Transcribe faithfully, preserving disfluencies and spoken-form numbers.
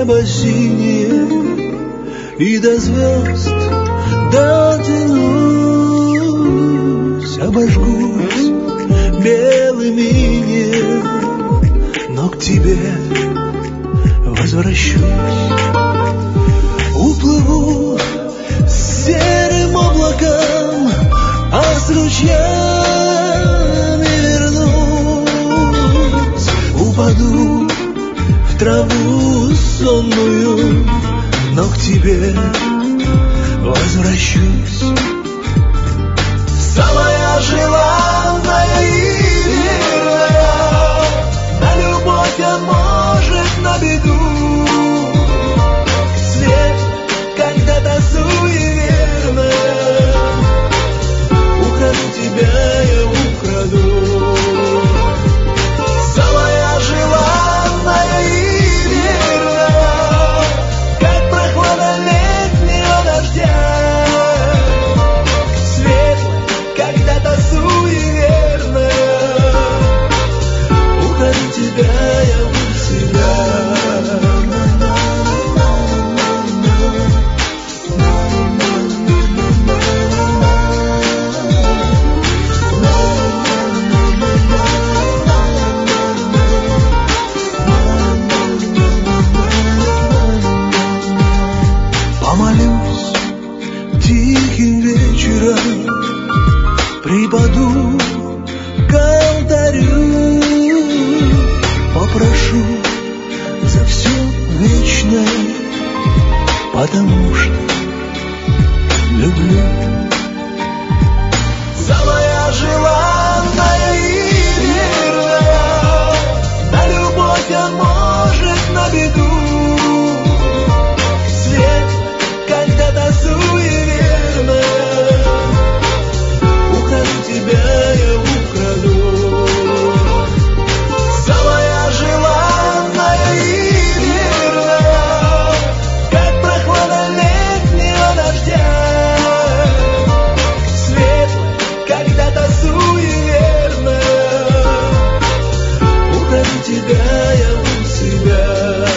небо синее, и до звезд дотянусь, обожгусь белым инеем, но к тебе возвращусь. Уплыву с серым облаком, а с ручьями вернусь. Упаду в траву сонную, но к тебе возвращусь. Самая желанная и верная, на любовь, а может на беду. Свет, когда-то суеверная, украду тебя, я украду. Самая желанная и верная, как прохлада летнего дождя. Светлая, когда-то суеверная, украду тебя, я у себя. Помолюсь тихим вечером, припаду к алтарю, попрошу за все вечное, потому что люблю. Самая желанная и верная, на любовь, а может на беду. Свет, когда-то суеверная, украду тебя, я украду. Самая желанная и верная, как прохлада летнего дождя. Светлая, когда-то суеверная, украду тебя, я у себя.